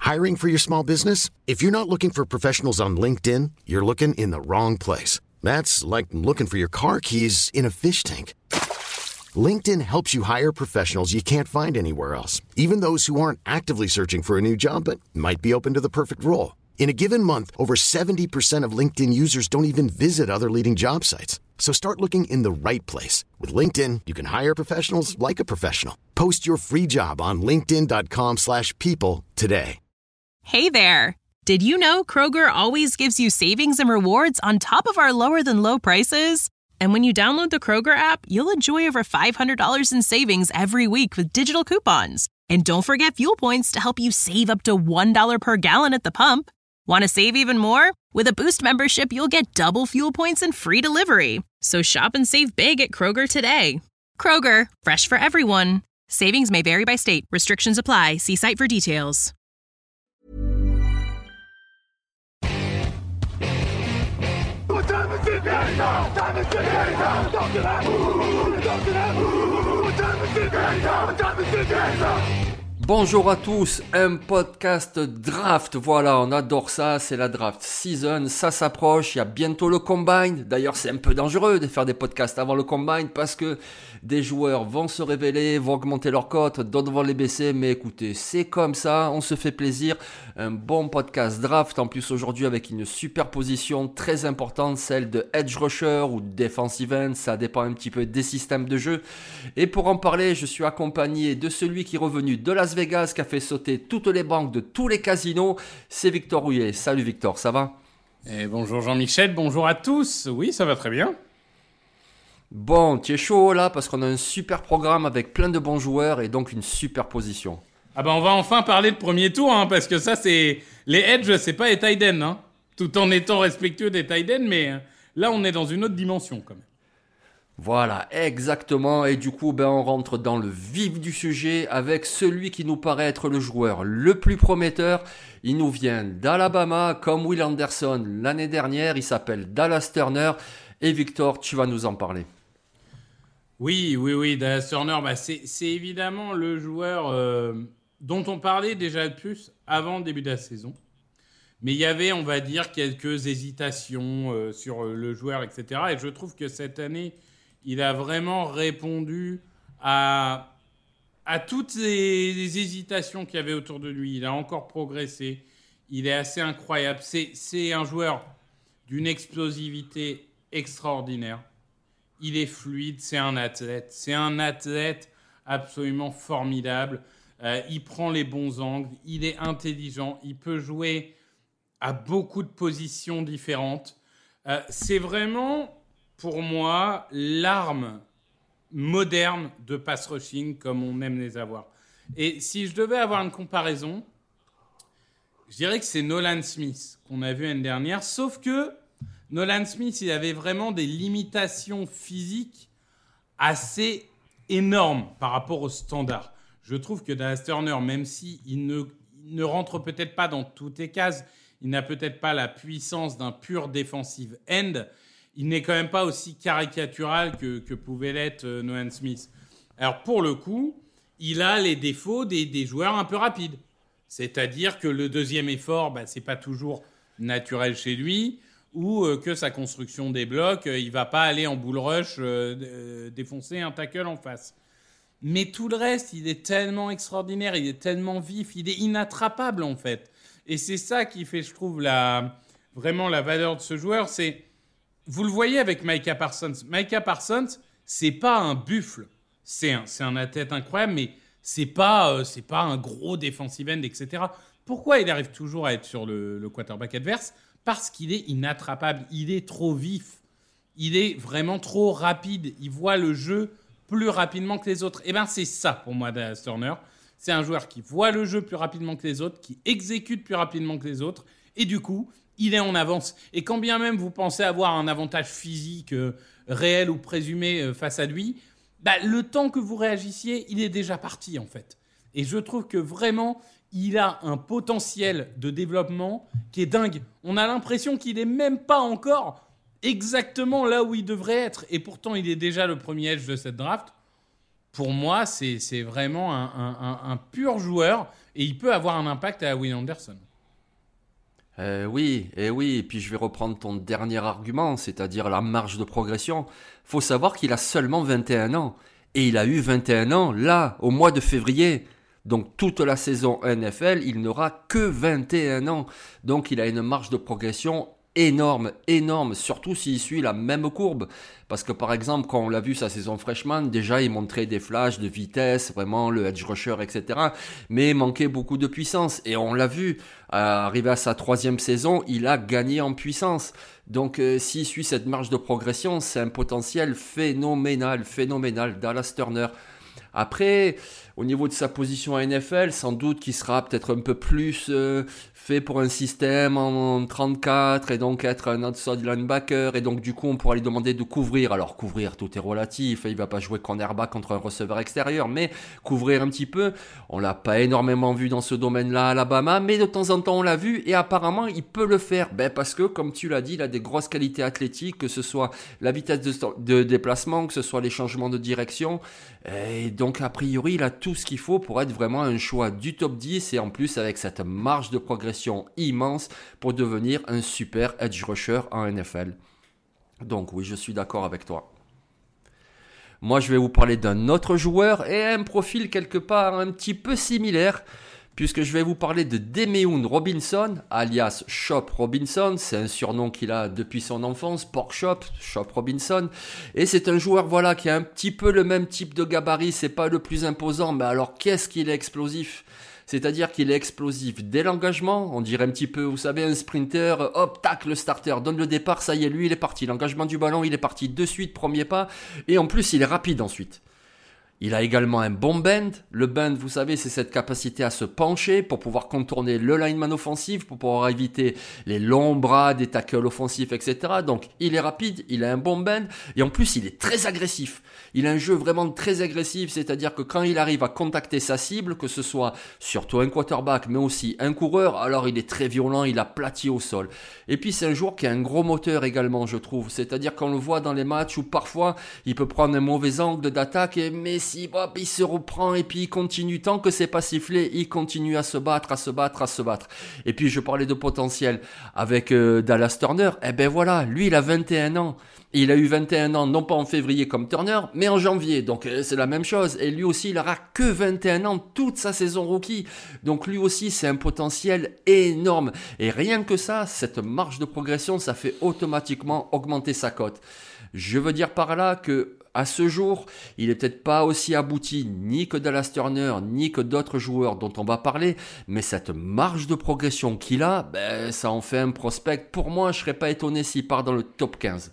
Hiring for your small business? If you're not looking for professionals on LinkedIn, you're looking in the wrong place. That's like looking for your car keys in a fish tank. LinkedIn helps you hire professionals you can't find anywhere else, even those who aren't actively searching for a new job but might be open to the perfect role. In a given month, over 70% of LinkedIn users don't even visit other leading job sites. So start looking in the right place. With LinkedIn, you can hire professionals like a professional. Post your free job on linkedin.com/people today. Hey there! Did you know Kroger always gives you savings and rewards on top of our lower-than-low prices? And when you download the Kroger app, you'll enjoy over $500 in savings every week with digital coupons. And don't forget fuel points to help you save up to $1 per gallon at the pump. Want to save even more? With a Boost membership, you'll get double fuel points and free delivery. So shop and save big at Kroger today. Kroger, fresh for everyone. Savings may vary by state. Restrictions apply. See site for details. Bonjour à tous, un podcast draft, voilà, on adore ça, c'est la draft season, ça s'approche, il y a bientôt le combine. D'ailleurs c'est un peu dangereux de faire des podcasts avant le combine parce que des joueurs vont se révéler, vont augmenter leur cote, d'autres vont les baisser, mais écoutez, c'est comme ça, on se fait plaisir. Un bon podcast draft, en plus aujourd'hui avec une superposition très importante, celle de edge rusher ou defensive end, ça dépend un petit peu des systèmes de jeu. Et pour en parler, je suis accompagné de celui qui est revenu de Las Vegas, qui a fait sauter toutes les banques de tous les casinos, c'est Victor Rouillet. Salut Victor, ça va ? Et bonjour Jean-Michel, bonjour à tous. Oui, ça va très bien. Bon, tu es chaud là parce qu'on a un super programme avec plein de bons joueurs et donc une super position. Ah ben on va enfin parler de premier tour, parce que ça c'est... Les edge, c'est pas les tight ends, tout en étant respectueux des tight ends, mais là on est dans une autre dimension quand même. Voilà, exactement, et du coup on rentre dans le vif du sujet avec celui qui nous paraît être le joueur le plus prometteur. Il nous vient d'Alabama comme Will Anderson l'année dernière, il s'appelle Dallas Turner, et Victor, tu vas nous en parler. Oui, Dallas Turner, c'est évidemment le joueur dont on parlait déjà le plus avant le début de la saison. Mais il y avait, on va dire, quelques hésitations sur le joueur, etc. Et je trouve que cette année, il a vraiment répondu à toutes les hésitations qu'il y avait autour de lui. Il a encore progressé. Il est assez incroyable. C'est un joueur d'une explosivité extraordinaire. Il est fluide, c'est un athlète. C'est un athlète absolument formidable. Il prend les bons angles, il est intelligent, il peut jouer à beaucoup de positions différentes. C'est vraiment, pour moi, l'arme moderne de pass rushing comme on aime les avoir. Et si je devais avoir une comparaison, je dirais que c'est Nolan Smith qu'on a vu l'année dernière, sauf que Nolan Smith, il avait vraiment des limitations physiques assez énormes par rapport au standard. Je trouve que Dallas Turner, même s'il ne rentre peut-être pas dans toutes les cases, il n'a peut-être pas la puissance d'un pur defensive end, il n'est quand même pas aussi caricatural que pouvait l'être Nolan Smith. Alors pour le coup, il a les défauts des joueurs un peu rapides. C'est-à-dire que le deuxième effort, c'est pas toujours naturel chez lui, ou que sa construction des blocs, il va pas aller en bull rush défoncer un tackle en face. Mais tout le reste, il est tellement extraordinaire, il est tellement vif, il est inattrapable en fait. Et c'est ça qui fait, je trouve, vraiment la valeur de ce joueur. Vous le voyez avec Micah Parsons. Micah Parsons, c'est pas un buffle. C'est un athlète incroyable, mais c'est pas un gros defensive end, etc. Pourquoi il arrive toujours à être sur le quarterback adverse ? Parce qu'il est inattrapable, il est trop vif, il est vraiment trop rapide, il voit le jeu plus rapidement que les autres. Et c'est ça pour moi Dallas Turner, c'est un joueur qui voit le jeu plus rapidement que les autres, qui exécute plus rapidement que les autres, et du coup, il est en avance. Et quand bien même vous pensez avoir un avantage physique réel ou présumé face à lui, le temps que vous réagissiez, il est déjà parti en fait. Et je trouve que vraiment, il a un potentiel de développement qui est dingue. On a l'impression qu'il n'est même pas encore exactement là où il devrait être. Et pourtant, il est déjà le premier edge de cette draft. pour moi, c'est vraiment un pur joueur et il peut avoir un impact à Will Anderson. Oui, et puis je vais reprendre ton dernier argument, c'est-à-dire la marge de progression. Faut savoir qu'il a seulement 21 ans. Et il a eu 21 ans, là, au mois de février. Donc toute la saison NFL, il n'aura que 21 ans. Donc il a une marge de progression énorme, surtout s'il suit la même courbe. Parce que par exemple, quand on l'a vu sa saison freshman, déjà il montrait des flashs de vitesse, vraiment le edge rusher, etc. Mais il manquait beaucoup de puissance. Et on l'a vu, arrivé à sa 3e saison, il a gagné en puissance. Donc s'il suit cette marge de progression, c'est un potentiel phénoménal. Dallas Turner. Après, au niveau de sa position à NFL, sans doute qu'il sera peut-être un peu plus fait pour un système en 34 et donc être un outside linebacker et donc du coup on pourra lui demander de couvrir. Alors couvrir, tout est relatif, il va pas jouer cornerback contre un receveur extérieur, mais couvrir un petit peu. On l'a pas énormément vu dans ce domaine-là à Alabama, mais de temps en temps on l'a vu et apparemment il peut le faire. Parce que comme tu l'as dit, il a des grosses qualités athlétiques, que ce soit la vitesse de déplacement, que ce soit les changements de direction. Et donc a priori il a tout ce qu'il faut pour être vraiment un choix du top 10 et en plus avec cette marge de progression immense pour devenir un super edge rusher en NFL. Donc oui, je suis d'accord avec toi. Moi je vais vous parler d'un autre joueur et un profil quelque part un petit peu similaire, puisque je vais vous parler de Demeun Robinson, alias Chop Robinson. C'est un surnom qu'il a depuis son enfance, Pork Chop, Chop Robinson. Et c'est un joueur qui a un petit peu le même type de gabarit. C'est pas le plus imposant, mais alors qu'est-ce qu'il est explosif. C'est-à-dire qu'il est explosif dès l'engagement. On dirait un petit peu, vous savez, un sprinter. Hop, tac, le starter donne le départ. Ça y est, lui, il est parti. L'engagement du ballon, il est parti de suite, premier pas. Et en plus, il est rapide ensuite. Il a également un bon bend. Le bend, vous savez, c'est cette capacité à se pencher pour pouvoir contourner le lineman offensif, pour pouvoir éviter les longs bras des tackles offensifs, etc. Donc, il est rapide, il a un bon bend et en plus, il est très agressif. Il a un jeu vraiment très agressif, c'est-à-dire que quand il arrive à contacter sa cible, que ce soit surtout un quarterback, mais aussi un coureur, alors il est très violent, il aplatit au sol. Et puis, c'est un joueur qui a un gros moteur également, je trouve. C'est-à-dire qu'on le voit dans les matchs où parfois, il peut prendre un mauvais angle d'attaque, mais il se reprend et puis il continue. Tant que c'est pas sifflé, il continue à se battre. Et puis je parlais de potentiel avec Dallas Turner. Lui il a 21 ans. Et il a eu 21 ans, non pas en février comme Turner, mais en janvier. Donc c'est la même chose. Et lui aussi, il aura que 21 ans toute sa saison rookie. Donc lui aussi, c'est un potentiel énorme. Et rien que ça, cette marge de progression, ça fait automatiquement augmenter sa cote. Je veux dire par là que à ce jour, il est peut-être pas aussi abouti ni que Dallas Turner, ni que d'autres joueurs dont on va parler, mais cette marge de progression qu'il a, ça en fait un prospect. Pour moi, je serais pas étonné s'il part dans le top 15.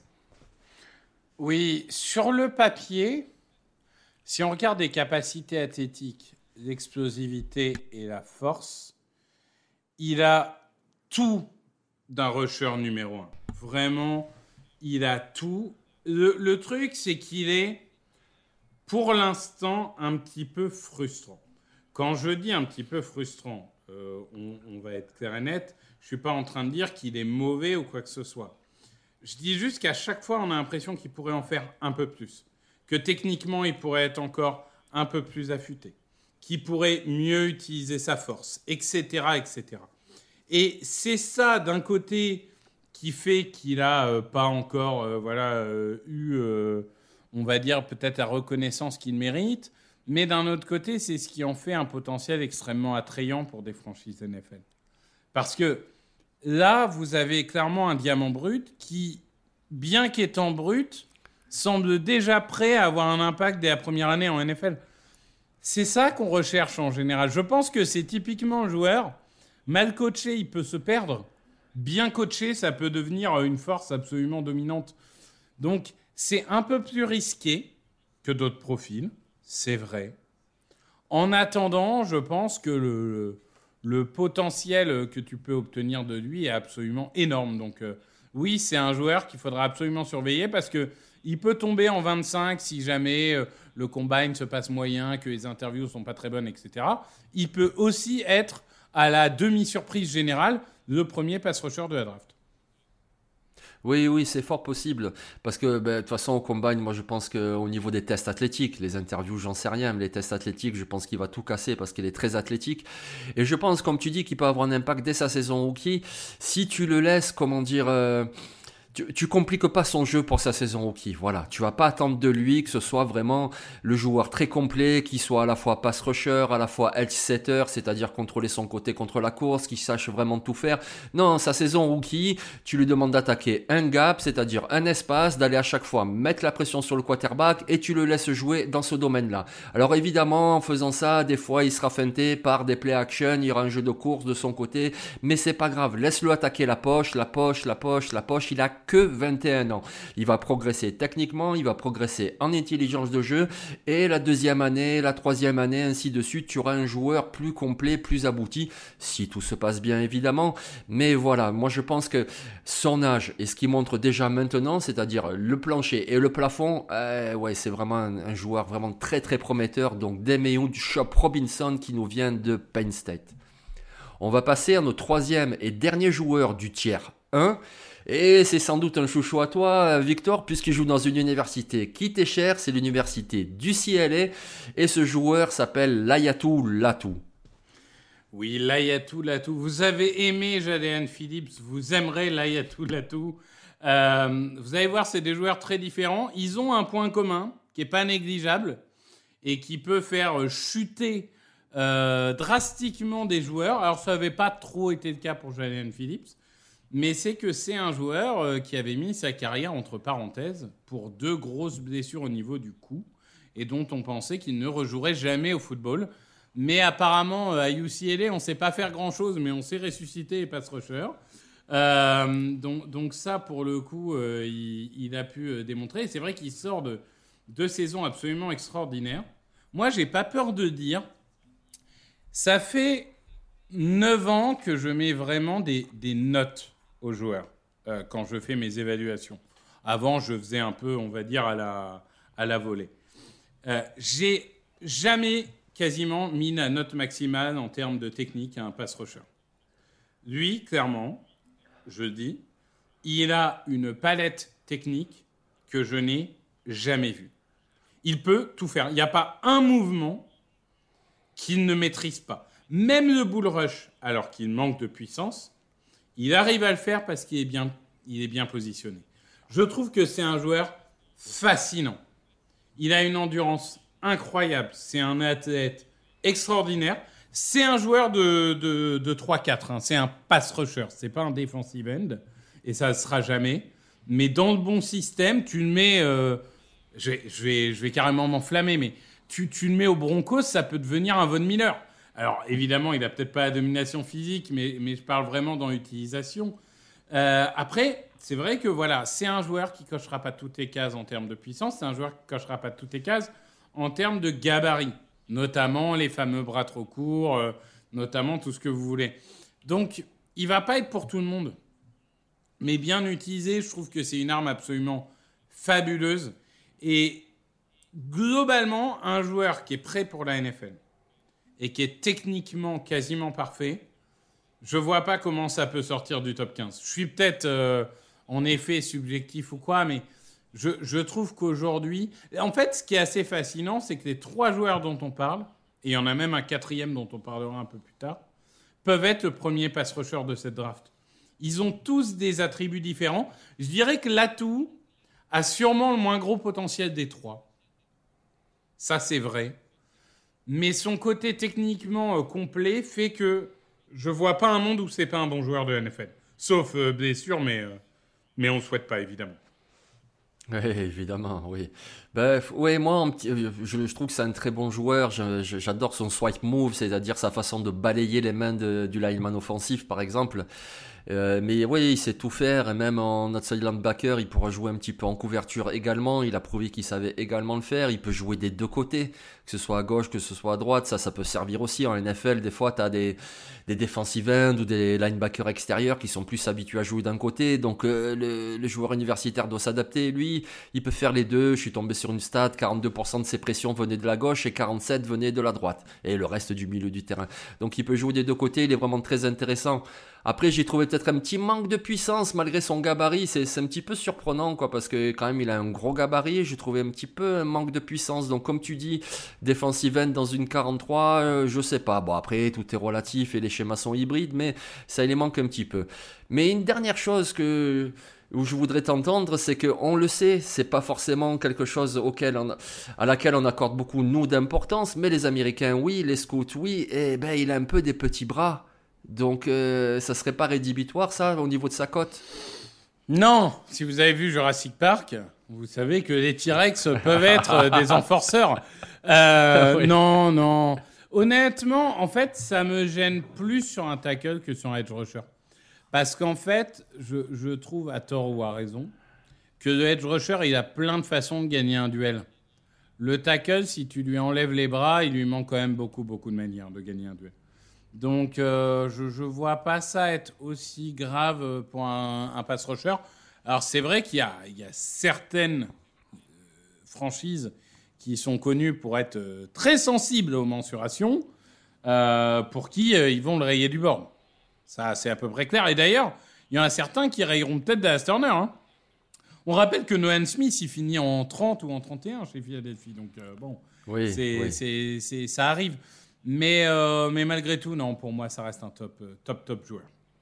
Oui, sur le papier, si on regarde les capacités athlétiques, l'explosivité et la force, il a tout d'un rusher numéro 1. Vraiment, il a tout. Le truc, c'est qu'il est, pour l'instant, un petit peu frustrant. Quand je dis un petit peu frustrant, on va être clair et net, je ne suis pas en train de dire qu'il est mauvais ou quoi que ce soit. Je dis juste qu'à chaque fois, on a l'impression qu'il pourrait en faire un peu plus. Que techniquement, il pourrait être encore un peu plus affûté. Qu'il pourrait mieux utiliser sa force, etc., etc. Et c'est ça, d'un côté, qui fait qu'il n'a pas encore eu, on va dire, peut-être la reconnaissance qu'il mérite. Mais d'un autre côté, c'est ce qui en fait un potentiel extrêmement attrayant pour des franchises NFL. Parce que là, vous avez clairement un diamant brut qui, bien qu'étant brut, semble déjà prêt à avoir un impact dès la première année en NFL. C'est ça qu'on recherche en général. Je pense que c'est typiquement un joueur, mal coaché, il peut se perdre. Bien coaché, ça peut devenir une force absolument dominante. Donc, c'est un peu plus risqué que d'autres profils, c'est vrai. En attendant, je pense que le potentiel que tu peux obtenir de lui est absolument énorme. Donc, oui, c'est un joueur qu'il faudra absolument surveiller parce qu'il peut tomber en 25 si jamais le combine se passe moyen, que les interviews ne sont pas très bonnes, etc. Il peut aussi être à la demi-surprise générale le premier pass rusher de la draft. Oui, c'est fort possible. Parce que, de toute façon, au combine, moi, je pense qu'au niveau des tests athlétiques, les interviews, j'en sais rien, mais les tests athlétiques, je pense qu'il va tout casser parce qu'il est très athlétique. Et je pense, comme tu dis, qu'il peut avoir un impact dès sa saison rookie. Si tu le laisses, tu compliques pas son jeu pour sa saison rookie. Voilà, tu vas pas attendre de lui que ce soit vraiment le joueur très complet, qui soit à la fois pass rusher, à la fois edge setter, c'est-à-dire contrôler son côté contre la course, qui sache vraiment tout faire. Non, sa saison rookie, tu lui demandes d'attaquer un gap, c'est-à-dire un espace, d'aller à chaque fois mettre la pression sur le quarterback et tu le laisses jouer dans ce domaine-là. Alors évidemment, en faisant ça, des fois, il sera feinté par des play action, il y aura un jeu de course de son côté, mais c'est pas grave. Laisse-le attaquer la poche. Il a que 21 ans. Il va progresser techniquement, il va progresser en intelligence de jeu et la deuxième année, la troisième année, ainsi de suite, tu auras un joueur plus complet, plus abouti, si tout se passe bien évidemment. Mais voilà, moi je pense que son âge et ce qu'il montre déjà maintenant, c'est-à-dire le plancher et le plafond, c'est vraiment un joueur vraiment très très prometteur. Donc Demeyoud Chop Robinson qui nous vient de Penn State. On va passer à notre troisième et dernier joueur du tiers 1. Et c'est sans doute un chouchou à toi, Victor, puisqu'il joue dans une université qui t'est chère, c'est l'université d'UCLA. Et ce joueur s'appelle Laiatu Latu. Oui, Laiatu Latu. Vous avez aimé Jadon Phillips, vous aimerez Laiatu Latu. Vous allez voir, c'est des joueurs très différents. Ils ont un point commun qui n'est pas négligeable et qui peut faire chuter drastiquement des joueurs. Alors, ça n'avait pas trop été le cas pour Jadon Phillips. Mais c'est que c'est un joueur qui avait mis sa carrière entre parenthèses pour 2 grosses blessures au niveau du cou et dont on pensait qu'il ne rejouerait jamais au football. Mais apparemment, à UCLA, on ne sait pas faire grand-chose, mais on sait ressusciter les pass rushers. Donc ça, pour le coup, il a pu démontrer. Et c'est vrai qu'il sort de 2 saisons absolument extraordinaires. Moi, je n'ai pas peur de dire, ça fait 9 ans que je mets vraiment des notes aux joueurs quand je fais mes évaluations. Avant, je faisais un peu, on va dire, à la volée. J'ai jamais quasiment mis la note maximale en termes de technique à un pass rusher. Lui, clairement, je dis, il a une palette technique que je n'ai jamais vue. Il peut tout faire. Il n'y a pas un mouvement qu'il ne maîtrise pas. Même le bull rush, alors qu'il manque de puissance, il arrive à le faire parce qu'il est bien positionné. Je trouve que c'est un joueur fascinant. Il a une endurance incroyable. C'est un athlète extraordinaire. C'est un joueur de 3-4. Hein. C'est un pass rusher. C'est pas un defensive end. Et ça ne sera jamais. Mais dans le bon système, tu le mets... je vais carrément m'enflammer, mais tu le mets au Broncos, ça peut devenir un Von Miller. Alors, évidemment, il n'a peut-être pas la domination physique, mais je parle vraiment dans l'utilisation. Après, c'est vrai que voilà, c'est un joueur qui ne cochera pas toutes les cases en termes de puissance. C'est un joueur qui ne cochera pas toutes les cases en termes de gabarit, notamment les fameux bras trop courts, notamment tout ce que vous voulez. Donc, il ne va pas être pour tout le monde. Mais bien utilisé, je trouve que c'est une arme absolument fabuleuse. Et globalement, un joueur qui est prêt pour la NFL et qui est techniquement quasiment parfait, je vois pas comment ça peut sortir du top 15. Je suis peut-être en effet subjectif ou quoi, mais je trouve qu'aujourd'hui... En fait, ce qui est assez fascinant, c'est que les 3 joueurs dont on parle, et il y en a même un 4e dont on parlera un peu plus tard, peuvent être le premier pass rusher de cette draft. Ils ont tous des attributs différents. Je dirais que Latu a sûrement le moins gros potentiel des 3. Ça, c'est vrai. Mais son côté techniquement complet fait que je vois pas un monde où c'est pas un bon joueur de NFL. Sauf blessure, mais on ne souhaite pas, évidemment. Oui, évidemment, oui. Moi, je trouve que c'est un très bon joueur. J'adore son swipe move, c'est-à-dire sa façon de balayer les mains du lineman offensif, par exemple. Mais oui, il sait tout faire, et même en outside linebacker, il pourra jouer un petit peu en couverture également. Il a prouvé qu'il savait également le faire. Il peut jouer des 2 côtés, que ce soit à gauche, que ce soit à droite. Ça peut servir aussi. En NFL, des fois, tu as des defensive ends ou des linebackers extérieurs qui sont plus habitués à jouer d'un côté. Donc, le joueur universitaire doit s'adapter. Lui, lui, il peut faire les deux. Je suis tombé sur une stat, 42% de ses pressions venaient de la gauche et 47% venaient de la droite. Et le reste du milieu du terrain. Donc il peut jouer des deux côtés, il est vraiment très intéressant. Après, j'ai trouvé peut-être un petit manque de puissance malgré son gabarit. C'est un petit peu surprenant, quoi, parce que quand même, il a un gros gabarit. J'ai trouvé un petit peu un manque de puissance. Donc, comme tu dis, defensive end dans une 43, je sais pas. Bon, après, tout est relatif et les schémas sont hybrides, mais ça, il les manque un petit peu. Mais une dernière chose où je voudrais t'entendre, c'est que on le sait, c'est pas forcément quelque chose à laquelle on accorde beaucoup, nous, d'importance, mais les Américains, oui, les scouts, oui, et ben, il a un peu des petits bras. Donc, ça serait pas rédhibitoire, ça, au niveau de sa cote? Non, si vous avez vu Jurassic Park, vous savez que les T-Rex peuvent être des enforceurs. Oui. Non. Honnêtement, en fait, ça me gêne plus sur un tackle que sur un edge rusher. Parce qu'en fait, je trouve, à tort ou à raison, que le edge rusher, il a plein de façons de gagner un duel. Le tackle, si tu lui enlèves les bras, il lui manque quand même beaucoup de manières de gagner un duel. Donc, je vois pas ça être aussi grave pour un pass rusher. Alors, c'est vrai qu'il y a certaines franchises qui sont connues pour être très sensibles aux mensurations, pour qui ils vont le rayer du board. Ça, c'est à peu près clair. Et d'ailleurs, il y en a certains qui rayeront peut-être Dallas Turner. Hein. On rappelle que Nolan Smith, il finit en 30 ou en 31 chez Philadelphie. Donc, bon, oui. Ça arrive. Mais malgré tout, non, pour moi, ça reste un top joueur.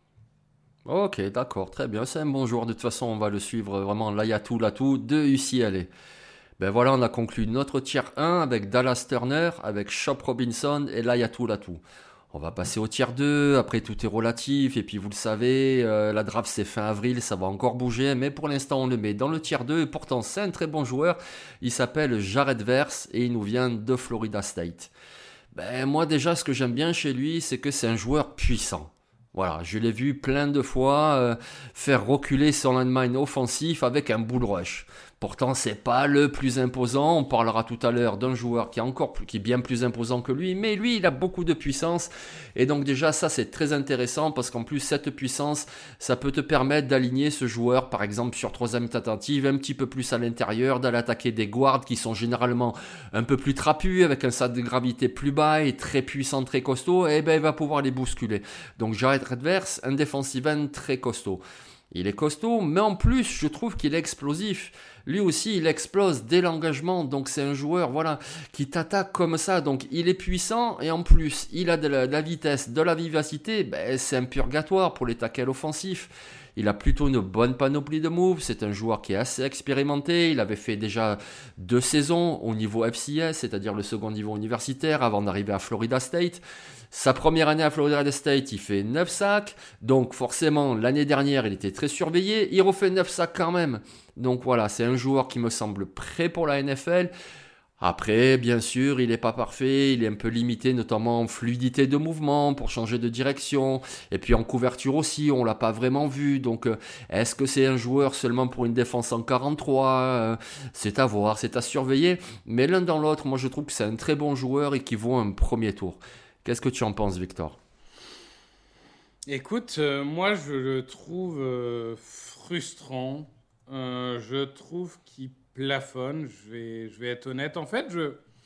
Ok, d'accord, très bien. C'est un bon joueur. De toute façon, on va le suivre vraiment l'Ayatou de UCLA. Ben voilà, on a conclu notre tier 1 avec Dallas Turner, avec Chop Robinson et l'Ayatou. On va passer au tier 2. Après, tout est relatif. Et puis, vous le savez, la draft, c'est fin avril. Ça va encore bouger. Mais pour l'instant, on le met dans le tier 2. Et pourtant, c'est un très bon joueur. Il s'appelle Jared Verse et il nous vient de Florida State. Ben, moi, déjà, ce que j'aime bien chez lui, c'est que c'est un joueur puissant. Voilà, je l'ai vu plein de fois faire reculer son lineman offensif avec un bull rush. Pourtant, c'est pas le plus imposant. On parlera tout à l'heure d'un joueur qui est bien plus imposant que lui, mais lui, il a beaucoup de puissance. Et donc déjà, ça, c'est très intéressant parce qu'en plus, cette puissance, ça peut te permettre d'aligner ce joueur, par exemple, sur troisième tentative, un petit peu plus à l'intérieur, d'aller attaquer des guards qui sont généralement un peu plus trapus, avec un centre de gravité plus bas et très puissant, très costaud. Et ben, il va pouvoir les bousculer. Donc, Jared Verse, un defensive end très costaud. Il est costaud, mais en plus, je trouve qu'il est explosif. Lui aussi, il explose dès l'engagement. Donc, c'est un joueur qui t'attaque comme ça. Donc, il est puissant et en plus, il a de la vitesse, de la vivacité. Ben, c'est un purgatoire pour les tackles offensifs. Il a plutôt une bonne panoplie de moves. C'est un joueur qui est assez expérimenté. Il avait fait déjà 2 saisons au niveau FCS, c'est-à-dire le second niveau universitaire, avant d'arriver à Florida State. Sa première année à Florida State, il fait 9 sacs. Donc forcément, l'année dernière, il était très surveillé. Il refait 9 sacs quand même. Donc voilà, c'est un joueur qui me semble prêt pour la NFL. Après, bien sûr, il n'est pas parfait. Il est un peu limité, notamment en fluidité de mouvement pour changer de direction. Et puis en couverture aussi, on ne l'a pas vraiment vu. Donc est-ce que c'est un joueur seulement pour une défense en 43 ? C'est à voir, c'est à surveiller. Mais l'un dans l'autre, moi je trouve que c'est un très bon joueur et qui vaut un premier tour. Qu'est-ce que tu en penses, Victor ? Écoute, moi, je le trouve frustrant. Je trouve qu'il plafonne. Je vais être honnête. En fait,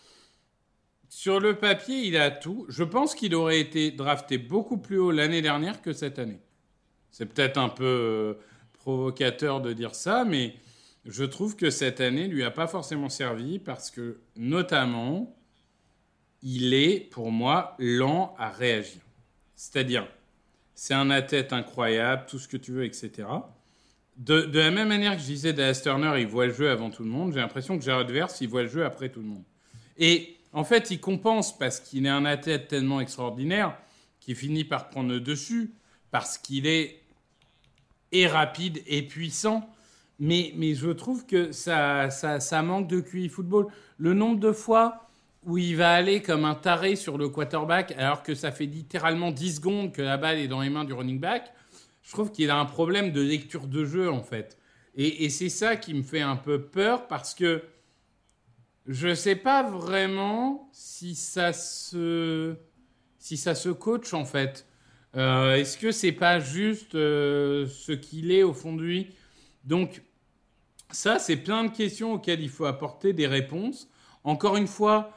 sur le papier, il a tout. Je pense qu'il aurait été drafté beaucoup plus haut l'année dernière que cette année. C'est peut-être un peu provocateur de dire ça, mais je trouve que cette année lui a pas forcément servi parce que, notamment, il est, pour moi, lent à réagir. C'est-à-dire, c'est un athlète incroyable, tout ce que tu veux, etc. De la même manière que je disais, Dallas Turner, il voit le jeu avant tout le monde, j'ai l'impression que Jared Verse, il voit le jeu après tout le monde. Et en fait, il compense parce qu'il est un athlète tellement extraordinaire qu'il finit par prendre le dessus, parce qu'il est rapide et puissant. Mais je trouve que ça manque de QI football. Le nombre de fois où il va aller comme un taré sur le quarterback alors que ça fait littéralement 10 secondes que la balle est dans les mains du running back, je trouve qu'il a un problème de lecture de jeu, en fait. Et c'est ça qui me fait un peu peur parce que je ne sais pas vraiment si ça se coach, en fait. Est-ce que c'est pas juste ce qu'il est au fond de lui ? Donc, Ça, c'est plein de questions auxquelles il faut apporter des réponses. Encore une fois,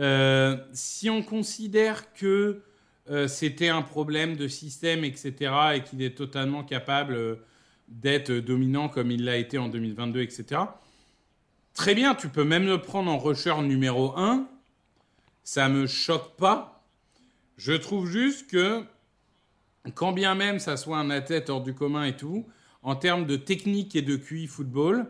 si on considère que c'était un problème de système, etc., et qu'il est totalement capable d'être dominant comme il l'a été en 2022, etc., très bien, tu peux même le prendre en rusher numéro 1. Ça me choque pas. Je trouve juste que, quand bien même ça soit un athlète hors du commun et tout, en termes de technique et de QI football,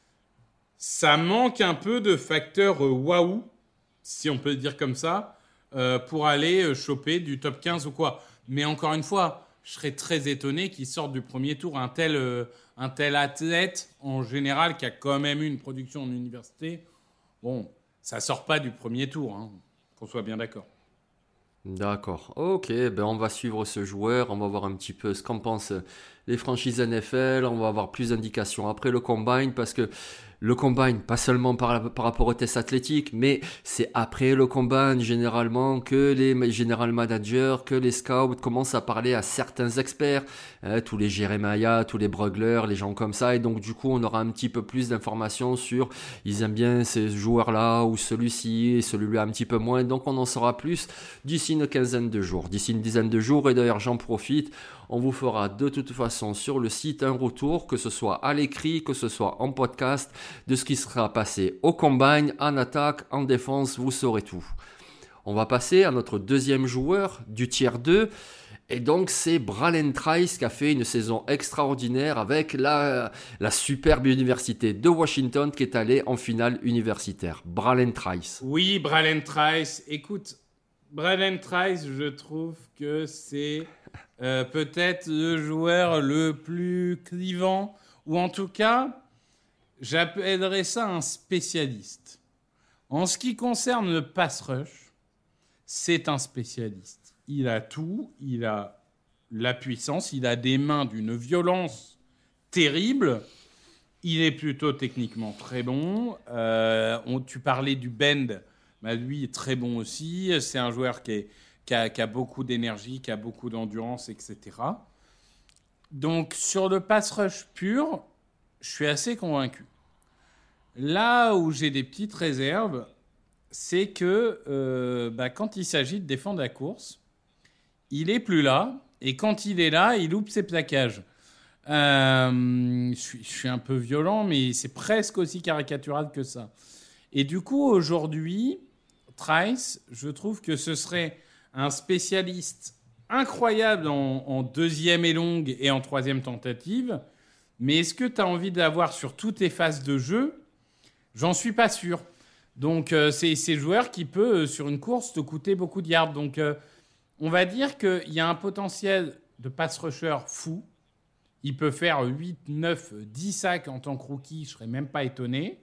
ça manque un peu de facteur waouh, si on peut le dire comme ça, pour aller choper du top 15 ou quoi. Mais encore une fois, je serais très étonné qu'il sorte du premier tour. Un tel athlète, en général, qui a quand même eu une production en université, bon, ça sort pas du premier tour, hein, qu'on soit bien d'accord. D'accord, ok, ben on va suivre ce joueur, on va voir un petit peu ce qu'en pensent les franchises NFL, on va avoir plus d'indications après le combine, parce que le combine, pas seulement par rapport aux tests athlétiques, mais c'est après le combine généralement que les general managers, que les scouts commencent à parler à certains experts, tous les Jeremiah, tous les Brugler, les gens comme ça, et donc du coup on aura un petit peu plus d'informations sur ils aiment bien ces joueurs-là ou celui-ci et celui-là un petit peu moins, donc on en saura plus d'ici une quinzaine de jours, d'ici une dizaine de jours, et d'ailleurs j'en profite. On vous fera de toute façon sur le site un retour, que ce soit à l'écrit, que ce soit en podcast, de ce qui sera passé au combine, en attaque, en défense, vous saurez tout. On va passer à notre deuxième joueur du tiers 2. Et donc c'est Bralen Trice qui a fait une saison extraordinaire avec la superbe université de Washington qui est allée en finale universitaire. Bralen Trice. Oui, Bralen Trice. Écoute, Bralen Trice, je trouve que c'est peut-être le joueur le plus clivant, ou en tout cas, j'appellerais ça un spécialiste. En ce qui concerne le pass rush, c'est un spécialiste. Il a tout, il a la puissance, il a des mains d'une violence terrible, il est plutôt techniquement très bon. Tu parlais du bend, bah lui est très bon aussi, c'est un joueur qui a beaucoup d'énergie, qui a beaucoup d'endurance, etc. Donc, sur le pass rush pur, je suis assez convaincu. Là où j'ai des petites réserves, c'est que quand il s'agit de défendre la course, il est plus là, et quand il est là, il loupe ses plaquages. Je suis un peu violent, mais c'est presque aussi caricatural que ça. Et du coup, aujourd'hui, Trice, je trouve que ce serait un spécialiste incroyable en deuxième et longue et en troisième tentative. Mais est-ce que tu as envie d'avoir sur toutes tes phases de jeu ? J'en suis pas sûr. Donc, c'est joueur qui peut, sur une course, te coûter beaucoup de yards. Donc, on va dire qu'il y a un potentiel de pass rusher fou. Il peut faire 8, 9, 10 sacs en tant que rookie. Je ne serais même pas étonné.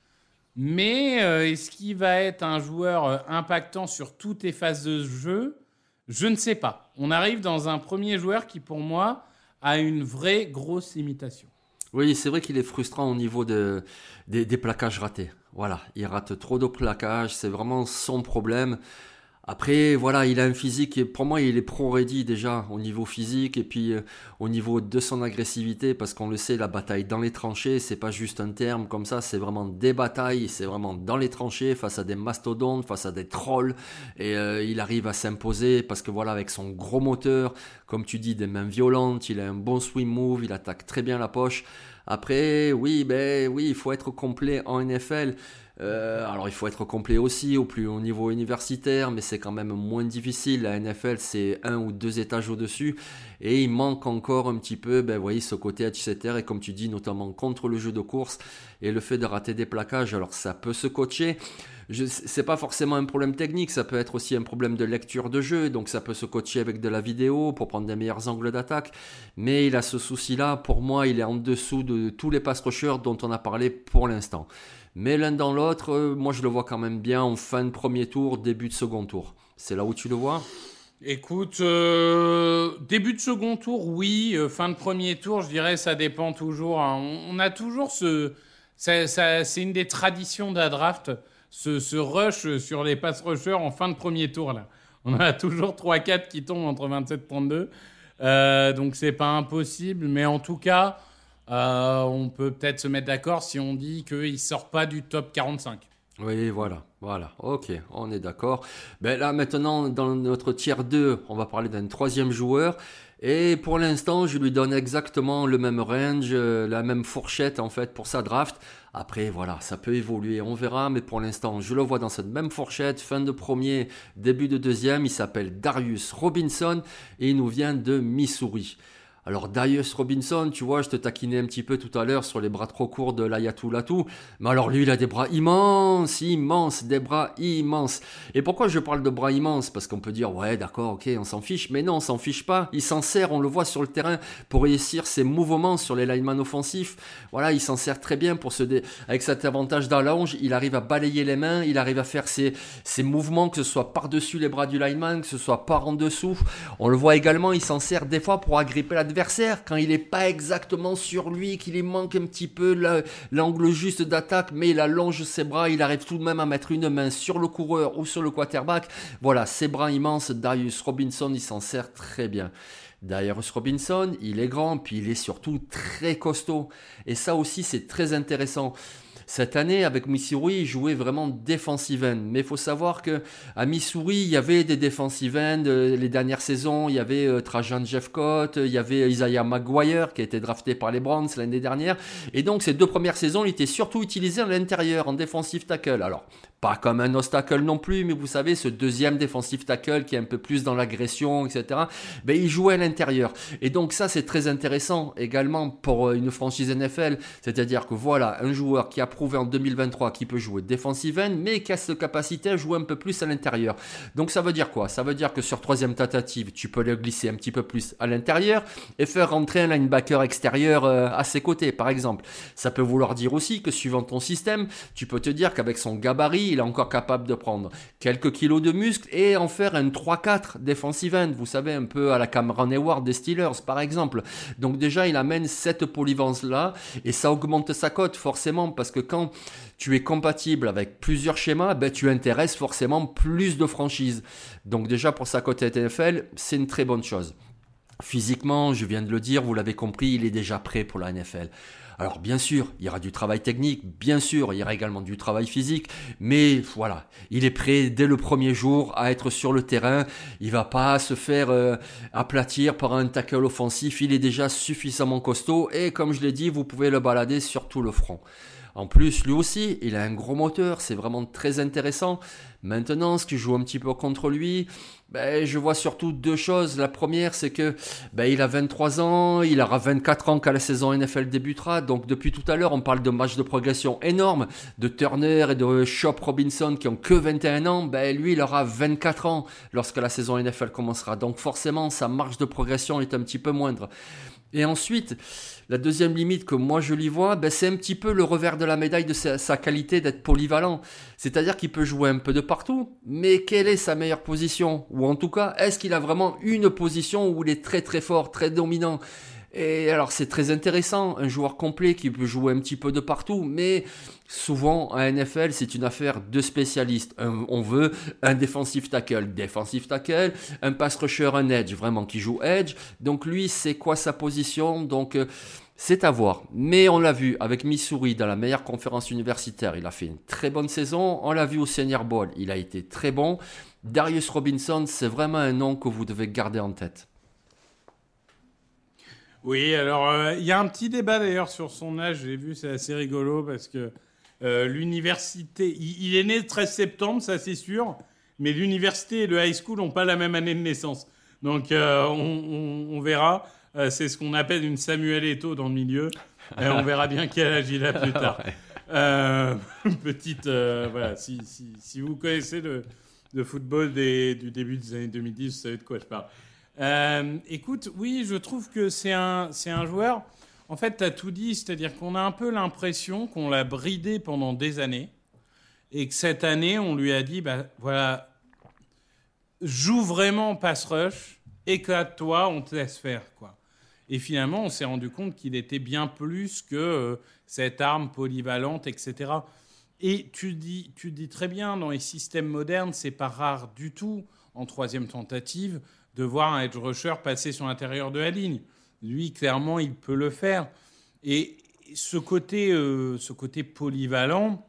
Mais est-ce qu'il va être un joueur impactant sur toutes les phases de jeu ? Je ne sais pas. On arrive dans un premier joueur qui, pour moi, a une vraie grosse limitation. Oui, c'est vrai qu'il est frustrant au niveau des plaquages ratés. Voilà, il rate trop de plaquages, c'est vraiment son problème. Après, voilà, il a un physique et pour moi, il est pro-ready déjà au niveau physique et puis au niveau de son agressivité, parce qu'on le sait, la bataille dans les tranchées, c'est pas juste un terme comme ça, c'est vraiment des batailles, c'est vraiment dans les tranchées, face à des mastodontes, face à des trolls, et il arrive à s'imposer parce que voilà, avec son gros moteur, comme tu dis, des mains violentes, il a un bon swing move, il attaque très bien la poche. Après, oui, il faut être complet en NFL. Alors il faut être complet aussi au plus haut niveau universitaire, mais c'est quand même moins difficile. La NFL, c'est 1 ou 2 étages au-dessus, et il manque encore un petit peu, ce côté etc. Et comme tu dis, notamment contre le jeu de course et le fait de rater des plaquages. Alors ça peut se coacher. C'est pas forcément un problème technique, ça peut être aussi un problème de lecture de jeu, donc ça peut se coacher avec de la vidéo pour prendre des meilleurs angles d'attaque, mais il a ce souci-là. Pour moi, il est en dessous de tous les pass rushers dont on a parlé pour l'instant. Mais l'un dans l'autre, moi je le vois quand même bien en fin de premier tour, début de second tour. C'est là où tu le vois ? Écoute, début de second tour, oui. Fin de premier tour, je dirais, ça dépend toujours. Hein. On a toujours c'est une des traditions de la draft, ce rush sur les pass rushers en fin de premier tour. Là. On a toujours 3-4 qui tombent entre 27 et 32. Donc c'est pas impossible. Mais en tout cas, on peut peut-être se mettre d'accord si on dit qu'il ne sort pas du top 45. Oui, voilà, ok, on est d'accord. Ben là, maintenant, dans notre tiers 2, on va parler d'un troisième joueur. Et pour l'instant, je lui donne exactement le même range, la même fourchette en fait pour sa draft. Après, voilà, ça peut évoluer, on verra. Mais pour l'instant, je le vois dans cette même fourchette, fin de premier, début de deuxième. Il s'appelle Darius Robinson et il nous vient de Missouri. Alors Darius Robinson, tu vois, je te taquinais un petit peu tout à l'heure sur les bras trop courts de Laiatu Latu. Mais alors lui, il a des bras immenses, des bras immenses. Et pourquoi je parle de bras immenses ? Parce qu'on peut dire, ouais, d'accord, ok, on s'en fiche. Mais non, on s'en fiche pas. Il s'en sert, on le voit sur le terrain, pour réussir ses mouvements sur les linemen offensifs. Voilà, il s'en sert très bien avec cet avantage d'allonge. Il arrive à balayer les mains, il arrive à faire ses mouvements, que ce soit par-dessus les bras du lineman, que ce soit par en dessous. On le voit également, il s'en sert des fois pour agripper l'adversaire quand il n'est pas exactement sur lui, qu'il lui manque un petit peu l'angle juste d'attaque, mais il allonge ses bras, il arrive tout de même à mettre une main sur le coureur ou sur le quarterback. Voilà, ses bras immenses, Darius Robinson, il s'en sert très bien. Darius Robinson, il est grand, puis il est surtout très costaud. Et ça aussi, c'est très intéressant. Cette année, avec Missouri, il jouait vraiment defensive end. Mais il faut savoir qu'à Missouri, il y avait des defensive end. Les dernières saisons, il y avait Trajan Jeffcoat, il y avait Isaiah McGuire qui a été drafté par les Browns l'année dernière. Et donc, ces 2 premières saisons, il était surtout utilisé à l'intérieur, en defensive tackle. Alors, pas comme un nose tackle non plus, mais vous savez, ce deuxième defensive tackle qui est un peu plus dans l'agression, etc. Ben, il jouait à l'intérieur. Et donc ça, c'est très intéressant également pour une franchise NFL. C'est-à-dire que voilà, un joueur qui a prouvé en 2023 qu'il peut jouer defensive end, mais qui a cette capacité à jouer un peu plus à l'intérieur. Donc ça veut dire quoi ? Ça veut dire que sur troisième tentative, tu peux le glisser un petit peu plus à l'intérieur et faire rentrer un linebacker extérieur à ses côtés, par exemple. Ça peut vouloir dire aussi que suivant ton système, tu peux te dire qu'avec son gabarit, il est encore capable de prendre quelques kilos de muscle et en faire un 3-4 defensive end, vous savez, un peu à la Cameron Hayward des Steelers par exemple. Donc déjà il amène cette polyvalence là et ça augmente sa cote forcément, parce que quand tu es compatible avec plusieurs schémas, ben, tu intéresses forcément plus de franchises. Donc déjà pour sa cote NFL, c'est une très bonne chose. Physiquement, je viens de le dire, vous l'avez compris, il est déjà prêt pour la NFL. Alors bien sûr, il y aura du travail technique, bien sûr, il y aura également du travail physique, mais voilà, il est prêt dès le premier jour à être sur le terrain. Il va pas se faire aplatir par un tackle offensif, il est déjà suffisamment costaud et comme je l'ai dit, vous pouvez le balader sur tout le front. En plus, lui aussi, il a un gros moteur, c'est vraiment très intéressant. Maintenant, ce qui joue un petit peu contre lui, je vois surtout 2 choses. La première, c'est que il a 23 ans, il aura 24 ans quand la saison NFL débutera. Donc depuis tout à l'heure, on parle de marge de progression énorme de Turner et de Chop Robinson qui ont que 21 ans. Lui, il aura 24 ans lorsque la saison NFL commencera. Donc forcément, sa marge de progression est un petit peu moindre. Et ensuite, la deuxième limite que moi je lui vois, c'est un petit peu le revers de la médaille de sa qualité d'être polyvalent. C'est-à-dire qu'il peut jouer un peu de partout, mais quelle est sa meilleure position ? Ou en tout cas, est-ce qu'il a vraiment une position où il est très très fort, très dominant ? Et alors c'est très intéressant, un joueur complet qui peut jouer un petit peu de partout, mais souvent à NFL c'est une affaire de spécialistes. On veut un defensive tackle, un pass rusher, un edge, vraiment qui joue edge. Donc lui c'est quoi sa position ? Donc c'est à voir. Mais on l'a vu avec Missouri dans la meilleure conférence universitaire, il a fait une très bonne saison. On l'a vu au Senior Bowl, il a été très bon. Darius Robinson, c'est vraiment un nom que vous devez garder en tête. Oui, alors il y a un petit débat d'ailleurs sur son âge, j'ai vu, c'est assez rigolo parce que l'université, il est né le 13 septembre, ça c'est sûr, mais l'université et le high school n'ont pas la même année de naissance. Donc on verra, c'est ce qu'on appelle une Samuel Eto'o dans le milieu, et on verra bien quel âge il a plus tard. Petite, voilà, si vous connaissez le football du début des années 2010, vous savez de quoi je parle. Écoute, oui, je trouve que c'est un joueur. En fait, tu as tout dit, c'est-à-dire qu'on a un peu l'impression qu'on l'a bridé pendant des années et que cette année, on lui a dit, voilà, joue vraiment pass rush, éclate-toi, on te laisse faire, quoi. Et finalement, on s'est rendu compte qu'il était bien plus que cette arme polyvalente, etc. Et tu dis très bien, dans les systèmes modernes, c'est pas rare du tout, en troisième tentative, de voir un edge rusher passer sur l'intérieur de la ligne. Lui, clairement, il peut le faire. Et ce côté polyvalent,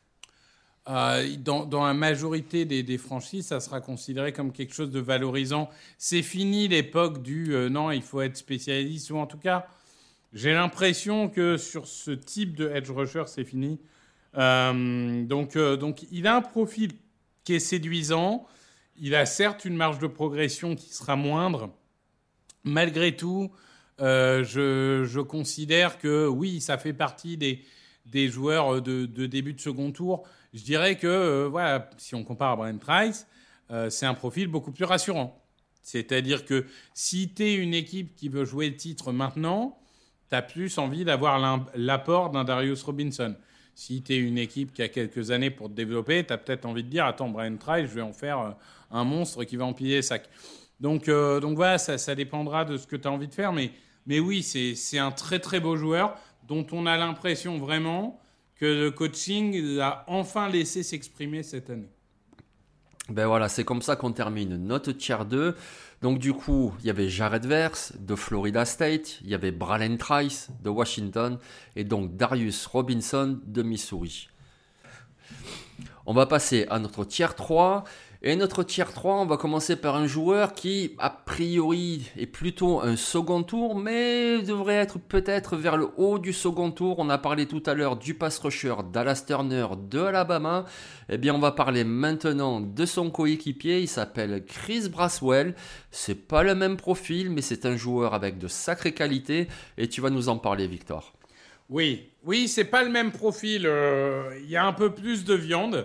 dans la majorité des franchises, ça sera considéré comme quelque chose de valorisant. C'est fini l'époque du non, il faut être spécialiste, ou en tout cas, j'ai l'impression que sur ce type de edge rusher, c'est fini. Donc, il a un profil qui est séduisant. Il a certes une marge de progression qui sera moindre. Malgré tout, je considère que oui, ça fait partie des joueurs de début de second tour. Je dirais que, voilà, si on compare à Brent Rice, c'est un profil beaucoup plus rassurant. C'est-à-dire que si tu es une équipe qui veut jouer le titre maintenant, tu as plus envie d'avoir l'apport d'un Darius Robinson. Si tu es une équipe qui a quelques années pour te développer, tu as peut-être envie de dire « Attends, Brent Rice, je vais en faire un monstre qui va empiler les sacs. » Donc voilà, ça dépendra de ce que tu as envie de faire. Mais oui, c'est un très très beau joueur dont on a l'impression vraiment que le coaching l'a enfin laissé s'exprimer cette année. Ben voilà, c'est comme ça qu'on termine notre tier 2. Donc du coup, il y avait Jared Verse de Florida State, il y avait Brent Rice de Washington et donc Darius Robinson de Missouri. On va passer à notre tier 3. Et notre tier 3, on va commencer par un joueur qui, a priori, est plutôt un second tour, mais devrait être peut-être vers le haut du second tour. On a parlé tout à l'heure du pass rusher Dallas Turner de Alabama. Eh bien, on va parler maintenant de son coéquipier. Il s'appelle Chris Braswell. C'est pas le même profil, mais c'est un joueur avec de sacrées qualités. Et tu vas nous en parler, Victor. Oui, c'est pas le même profil. Il y a un peu plus de viande.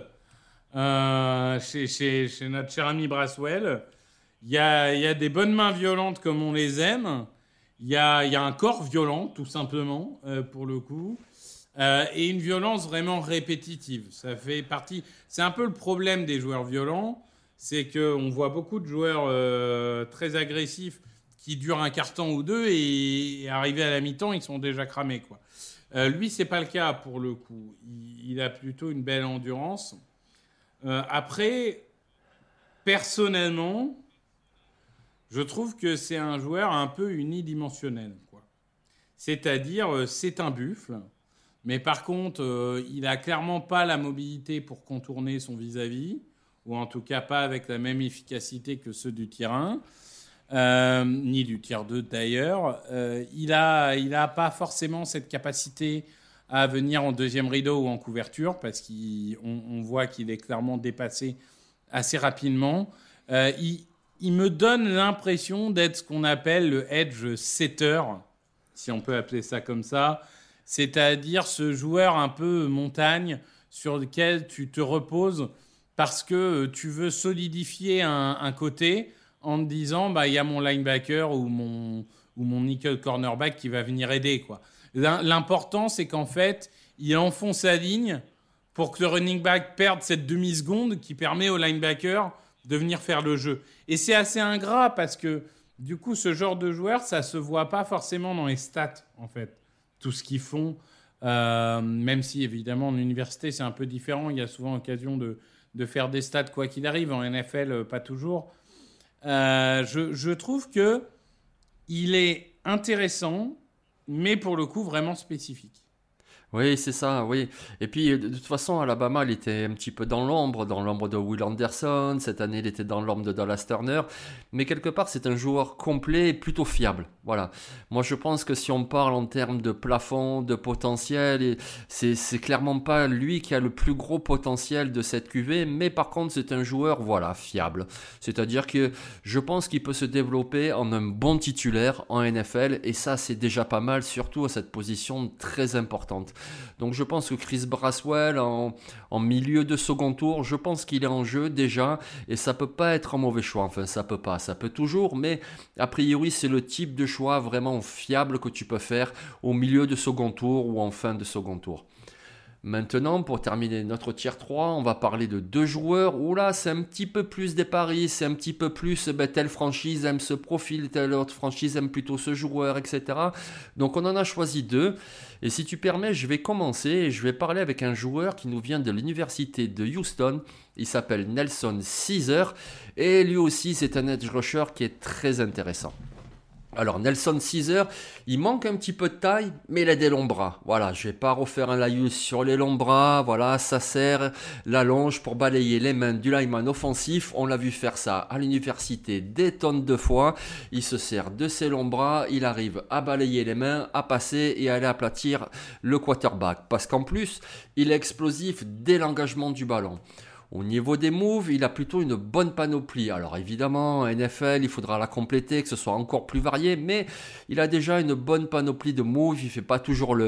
Chez notre cher ami Braswell, il y a des bonnes mains violentes comme on les aime. Il y a un corps violent, tout simplement, pour le coup, et une violence vraiment répétitive. Ça fait partie. C'est un peu le problème des joueurs violents, c'est qu'on voit beaucoup de joueurs très agressifs qui durent un quart-temps ou deux et arrivés à la mi-temps, ils sont déjà cramés, quoi. Lui, c'est pas le cas pour le coup. Il a plutôt une belle endurance. Après, personnellement, je trouve que c'est un joueur un peu unidimensionnel, quoi. C'est-à-dire, c'est un buffle, mais par contre, il n'a clairement pas la mobilité pour contourner son vis-à-vis, ou en tout cas pas avec la même efficacité que ceux du tier 1, ni du tier 2 d'ailleurs. Il a pas forcément cette capacité à venir en deuxième rideau ou en couverture, parce qu'on voit qu'il est clairement dépassé assez rapidement. Il me donne l'impression d'être ce qu'on appelle le edge setter, si on peut appeler ça comme ça, c'est-à-dire ce joueur un peu montagne sur lequel tu te reposes parce que tu veux solidifier un côté en te disant il y a mon linebacker ou mon nickel cornerback qui va venir aider, quoi. L'important, c'est qu'en fait, il enfonce sa ligne pour que le running back perde cette demi-seconde qui permet au linebacker de venir faire le jeu. Et c'est assez ingrat parce que, du coup, ce genre de joueur, ça ne se voit pas forcément dans les stats, en fait. Tout ce qu'ils font, même si, évidemment, en université, c'est un peu différent. Il y a souvent l'occasion de faire des stats quoi qu'il arrive. En NFL, pas toujours. Je trouve qu'il est intéressant, mais pour le coup, vraiment spécifique. Oui, c'est ça, oui. Et puis, de toute façon, Alabama, il était un petit peu dans l'ombre de Will Anderson. Cette année, il était dans l'ombre de Dallas Turner. Mais quelque part, c'est un joueur complet et plutôt fiable. Voilà. Moi, je pense que si on parle en termes de plafond, de potentiel, c'est clairement pas lui qui a le plus gros potentiel de cette QV. Mais par contre, c'est un joueur, voilà, fiable. C'est-à-dire que je pense qu'il peut se développer en un bon titulaire en NFL. Et ça, c'est déjà pas mal, surtout à cette position très importante. Donc je pense que Chris Braswell en milieu de second tour, je pense qu'il est en jeu déjà et ça peut pas être un mauvais choix. Enfin ça peut toujours, mais a priori c'est le type de choix vraiment fiable que tu peux faire au milieu de second tour ou en fin de second tour. Maintenant, pour terminer notre tier 3, on va parler de deux joueurs où là, c'est un petit peu plus des paris, c'est un petit peu plus telle franchise aime ce profil, telle autre franchise aime plutôt ce joueur, etc. Donc on en a choisi deux. Et si tu permets, je vais commencer et je vais parler avec un joueur qui nous vient de l'université de Houston. Il s'appelle Nelson Caesar et lui aussi, c'est un edge rusher qui est très intéressant. Alors Nelson Caesar, il manque un petit peu de taille, mais il a des longs bras. Voilà, je vais pas refaire un laïus sur les longs bras. Voilà, ça sert la longe pour balayer les mains du lineman offensif. On l'a vu faire ça à l'université des tonnes de fois. Il se sert de ses longs bras, il arrive à balayer les mains, à passer et à aller aplatir le quarterback. Parce qu'en plus, il est explosif dès l'engagement du ballon. Au niveau des moves, il a plutôt une bonne panoplie. Alors évidemment, NFL, il faudra la compléter, que ce soit encore plus varié, mais il a déjà une bonne panoplie de moves. Il fait pas toujours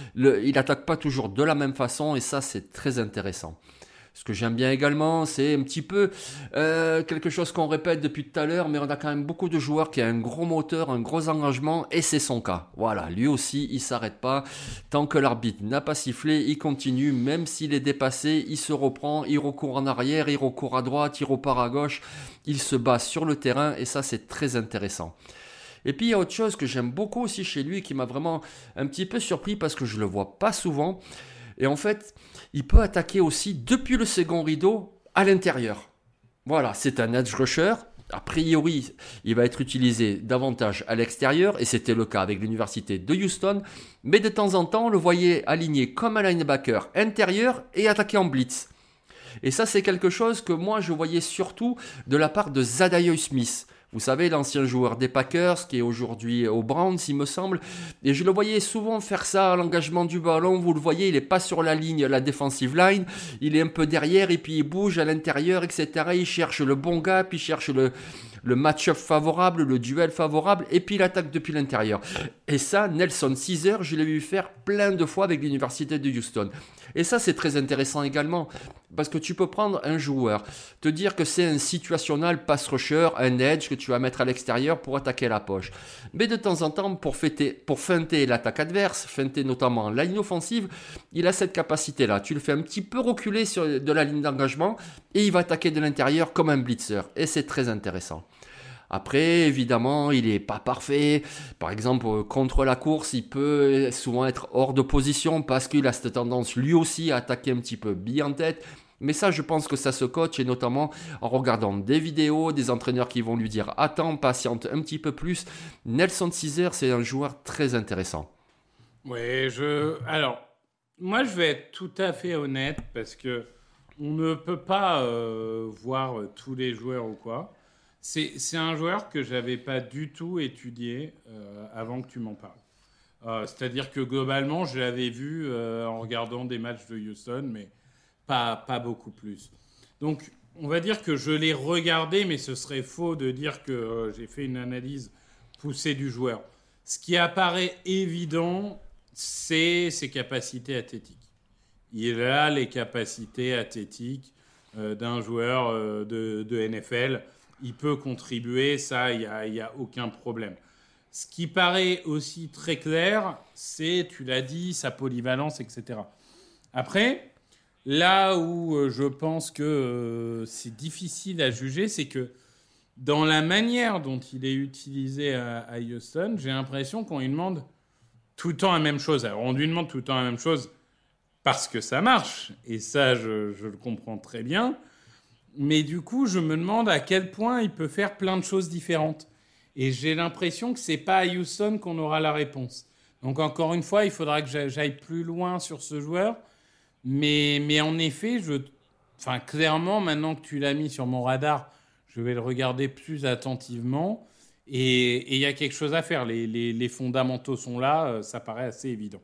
il attaque pas toujours de la même façon et ça, c'est très intéressant. Ce que j'aime bien également, c'est un petit peu quelque chose qu'on répète depuis tout à l'heure, mais on a quand même beaucoup de joueurs qui ont un gros moteur, un gros engagement, et c'est son cas. Voilà, lui aussi, il s'arrête pas. Tant que l'arbitre n'a pas sifflé, il continue, même s'il est dépassé, il se reprend, il recourt en arrière, il recourt à droite, il repart à gauche, il se bat sur le terrain, et ça, c'est très intéressant. Et puis il y a autre chose que j'aime beaucoup aussi chez lui, qui m'a vraiment un petit peu surpris parce que je le vois pas souvent. Et en fait, il peut attaquer aussi depuis le second rideau à l'intérieur. Voilà, c'est un edge rusher. A priori, il va être utilisé davantage à l'extérieur, et c'était le cas avec l'université de Houston. Mais de temps en temps, on le voyait aligné comme un linebacker intérieur et attaquer en blitz. Et ça, c'est quelque chose que moi, je voyais surtout de la part de Za'Darius Smith. Vous savez, l'ancien joueur des Packers, qui est aujourd'hui aux Browns, il me semble. Et je le voyais souvent faire ça à l'engagement du ballon. Vous le voyez, il n'est pas sur la ligne, la defensive line. Il est un peu derrière et puis il bouge à l'intérieur, etc. Il cherche le bon gars, puis il cherche le match-up favorable, le duel favorable, et puis il attaque depuis l'intérieur. Et ça, Nelson Caesar, je l'ai vu faire plein de fois avec l'université de Houston. Et ça, c'est très intéressant également, parce que tu peux prendre un joueur, te dire que c'est un situational pass rusher, un edge que tu vas mettre à l'extérieur pour attaquer la poche. Mais de temps en temps, pour feinter l'attaque adverse, feinter notamment la ligne offensive, il a cette capacité-là. Tu le fais un petit peu reculer de la ligne d'engagement et il va attaquer de l'intérieur comme un blitzer. Et c'est très intéressant. Après, évidemment, il n'est pas parfait. Par exemple, contre la course, il peut souvent être hors de position parce qu'il a cette tendance lui aussi à attaquer un petit peu bille en tête. Mais ça, je pense que ça se coach, et notamment en regardant des vidéos, des entraîneurs qui vont lui dire « Attends, patiente un petit peu plus ». Nelson Caesar, c'est un joueur très intéressant. Ouais, alors, moi, je vais être tout à fait honnête parce que on ne peut pas voir tous les joueurs ou quoi. C'est un joueur que je n'avais pas du tout étudié avant que tu m'en parles. C'est-à-dire que globalement, je l'avais vu en regardant des matchs de Houston, mais pas beaucoup plus. Donc, on va dire que je l'ai regardé, mais ce serait faux de dire que j'ai fait une analyse poussée du joueur. Ce qui apparaît évident, c'est ses capacités athlétiques. Il a les capacités athlétiques d'un joueur de NFL. Il peut contribuer, ça, il y a aucun problème. Ce qui paraît aussi très clair, c'est, tu l'as dit, sa polyvalence, etc. Après, là où je pense que c'est difficile à juger, c'est que dans la manière dont il est utilisé à Houston, j'ai l'impression qu'on lui demande tout le temps la même chose. Alors, on lui demande tout le temps la même chose parce que ça marche, et ça, je le comprends très bien. Mais du coup, je me demande à quel point il peut faire plein de choses différentes. Et j'ai l'impression que c'est pas à Houston qu'on aura la réponse. Donc encore une fois, il faudra que j'aille plus loin sur ce joueur. Mais en effet, clairement, maintenant que tu l'as mis sur mon radar, je vais le regarder plus attentivement. Et il y a quelque chose à faire. Les fondamentaux sont là, ça paraît assez évident.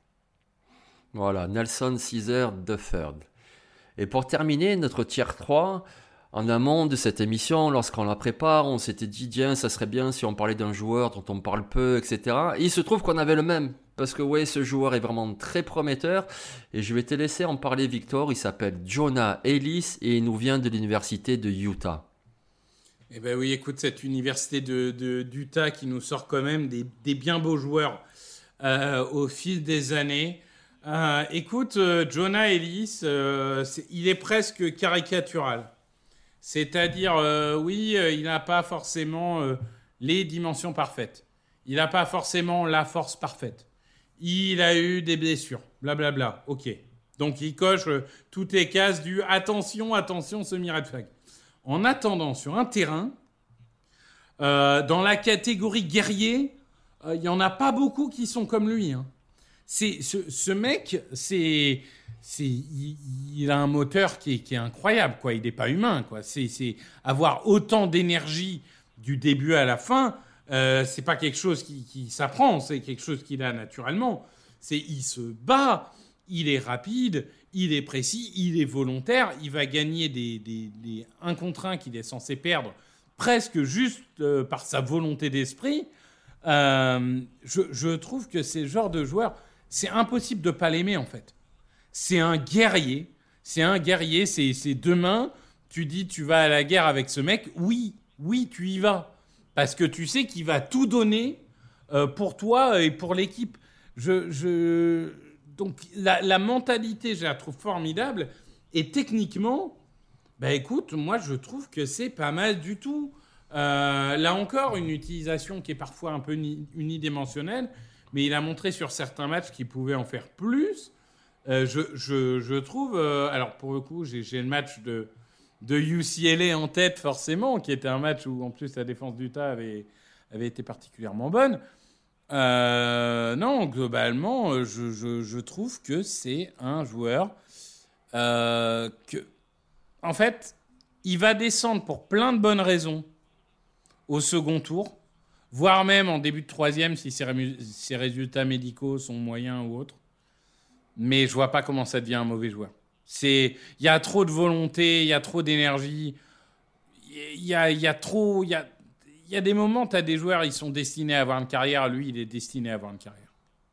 Voilà, Nelson Caesar III. Et pour terminer notre tier 3, en amont de cette émission, lorsqu'on la prépare, on s'était dit, tiens, ça serait bien si on parlait d'un joueur dont on parle peu, etc. Et il se trouve qu'on avait le même, parce que ouais, ce joueur est vraiment très prometteur. Et je vais te laisser en parler, Victor. Il s'appelle Jonah Elliss et il nous vient de l'université de Utah. Eh ben oui, écoute, cette université d'Utah qui nous sort quand même des bien beaux joueurs au fil des années. Écoute, Jonah Elliss, il est presque caricatural. C'est-à-dire, il n'a pas forcément les dimensions parfaites. Il n'a pas forcément la force parfaite. Il a eu des blessures, blablabla. Ok. Donc, il coche toutes les cases du attention, semi-red flag. En attendant, sur un terrain, Dans la catégorie guerrier, il n'y en a pas beaucoup qui sont comme lui. Hein. Ce mec, il a un moteur qui est incroyable, quoi. Il n'est pas humain, quoi. C'est avoir autant d'énergie du début à la fin, c'est pas quelque chose qui s'apprend, c'est quelque chose qu'il a naturellement. Il se bat, il est rapide, il est précis, il est volontaire, il va gagner des 1 contre 1 qu'il est censé perdre presque juste par sa volonté d'esprit. Je trouve que c'est le genre de joueur, c'est impossible de pas l'aimer en fait. C'est un guerrier, c'est demain, tu dis tu vas à la guerre avec ce mec, oui, tu y vas. Parce que tu sais qu'il va tout donner pour toi et pour l'équipe. Donc la mentalité, je la trouve formidable. Et techniquement, écoute, moi je trouve que c'est pas mal du tout. Là encore, une utilisation qui est parfois un peu unidimensionnelle, mais il a montré sur certains matchs qu'il pouvait en faire plus. Je trouve... alors pour le coup, j'ai le match de UCLA en tête forcément, qui était un match où en plus la défense d'Utah avait été particulièrement bonne. Non, globalement, je trouve que c'est un joueur que, en fait, il va descendre pour plein de bonnes raisons au second tour, voire même en début de troisième si ses résultats médicaux sont moyens ou autres. Mais je vois pas comment ça devient un mauvais joueur. Il y a trop de volonté, il y a trop d'énergie, il y a des moments, tu as des joueurs, ils sont destinés à avoir une carrière, lui, il est destiné à avoir une carrière.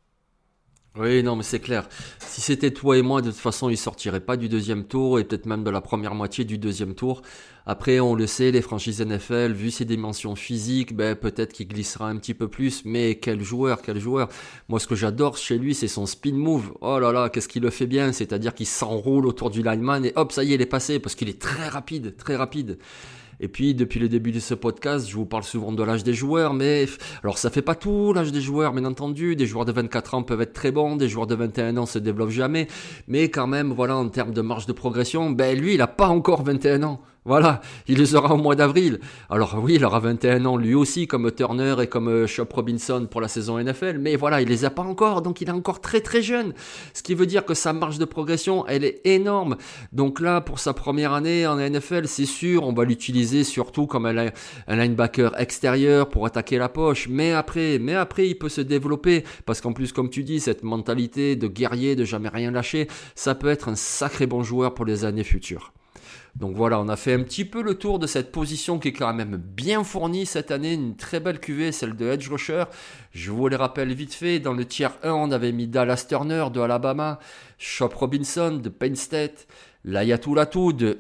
Oui, non, mais c'est clair. Si c'était toi et moi, de toute façon, il sortirait pas du deuxième tour et peut-être même de la première moitié du deuxième tour. Après, on le sait, les franchises NFL, vu ses dimensions physiques, peut-être qu'il glissera un petit peu plus. Mais quel joueur. Moi, ce que j'adore chez lui, c'est son spin move. Oh là là, qu'est-ce qu'il le fait bien. C'est-à-dire qu'il s'enroule autour du lineman et hop, ça y est, il est passé parce qu'il est très rapide, très rapide. Et puis, depuis le début de ce podcast, je vous parle souvent de l'âge des joueurs, mais alors ça fait pas tout l'âge des joueurs, bien entendu. Des joueurs de 24 ans peuvent être très bons, des joueurs de 21 ans se développent jamais, mais quand même, voilà, en termes de marge de progression, lui, il a pas encore 21 ans. Voilà, il les aura au mois d'avril. Alors oui, il aura 21 ans lui aussi, comme Turner et comme Chop Robinson pour la saison NFL, mais voilà, il les a pas encore, donc il est encore très très jeune. Ce qui veut dire que sa marge de progression, elle est énorme. Donc là, pour sa première année en NFL, c'est sûr, on va l'utiliser surtout comme un linebacker extérieur pour attaquer la poche. Mais après, il peut se développer, parce qu'en plus, comme tu dis, cette mentalité de guerrier, de jamais rien lâcher, ça peut être un sacré bon joueur pour les années futures. Donc voilà, on a fait un petit peu le tour de cette position qui est quand même bien fournie cette année, une très belle cuvée, celle de edge rusher. Je vous les rappelle vite fait, dans le tier 1, on avait mis Dallas Turner de Alabama, Chop Robinson de Penn State, Laiatu Latu de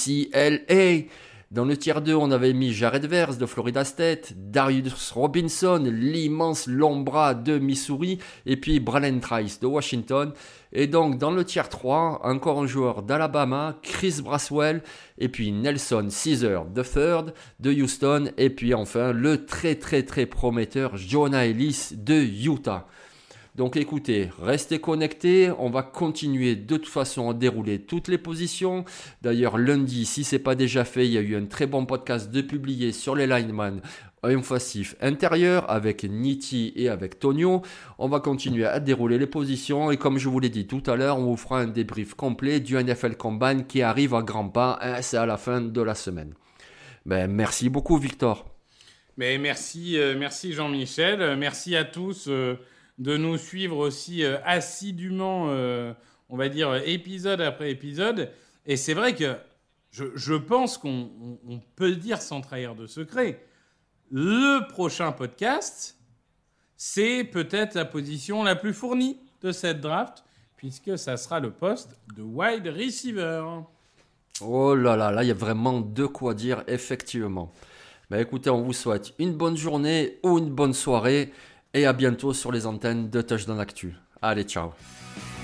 UCLA. Dans le tier 2, on avait mis Jared Verse de Florida State, Darius Robinson, l'immense long bras de Missouri, et puis Bralen Trice de Washington. Et donc, dans le tier 3, encore un joueur d'Alabama, Chris Braswell, et puis Nelson Caesar III de Houston, et puis enfin le très très très prometteur Jonah Ellis de Utah. Donc écoutez, restez connectés, on va continuer de toute façon à dérouler toutes les positions. D'ailleurs lundi, si ce n'est pas déjà fait, il y a eu un très bon podcast de publié sur les linemen offensifs intérieurs avec Nitti et avec Tonio. On va continuer à dérouler les positions et comme je vous l'ai dit tout à l'heure, on vous fera un débrief complet du NFL Combine qui arrive à grands pas, c'est à la fin de la semaine. Merci beaucoup Victor. Mais merci Jean-Michel, merci à tous de nous suivre aussi assidûment, on va dire épisode après épisode. Et c'est vrai que je pense qu'on peut le dire sans trahir de secret. Le prochain podcast, c'est peut-être la position la plus fournie de cette draft, puisque ça sera le poste de wide receiver. Oh là là, là il y a vraiment de quoi dire, effectivement. Écoutez, on vous souhaite une bonne journée ou une bonne soirée et à bientôt sur les antennes de Touchdown Actu. Allez, ciao.